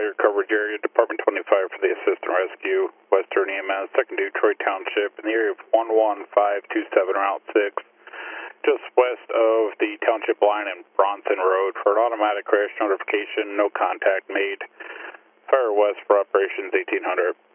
your coverage area, Department 25 for the Assist and Rescue, Western EMS, 2nd Detroit Township, in the area of 11527 Route 6, just west of the Township line and Bronson Road for an automatic crash notification, no contact made. Fire west for operations 1800.